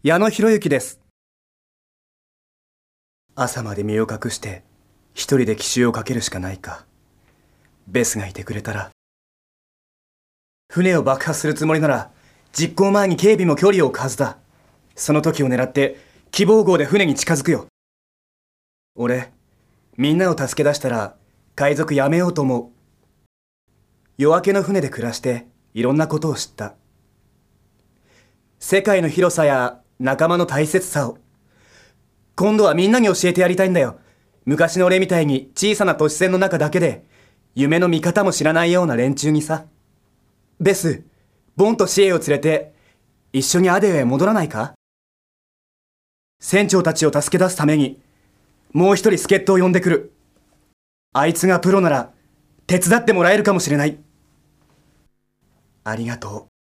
矢野博之です。朝まで身を隠して一人で奇襲をかけるしかないか。ベスがいてくれたら。船を爆破するつもりなら実行前に警備も距離を置くはずだ。その時を狙って希望号で船に近づくよ。俺、みんなを助け出したら海賊やめようと思う。夜明けの船で暮らしていろんなことを知った。世界の広さや仲間の大切さを。今度はみんなに教えてやりたいんだよ。昔の俺みたいに小さな都市船の中だけで夢の見方も知らないような連中にさ。ベス、ボンとシエを連れて一緒にアデオへ戻らないか？船長たちを助け出すためにもう一人助っ人を呼んでくる。あいつがプロなら手伝ってもらえるかもしれない。ありがとう。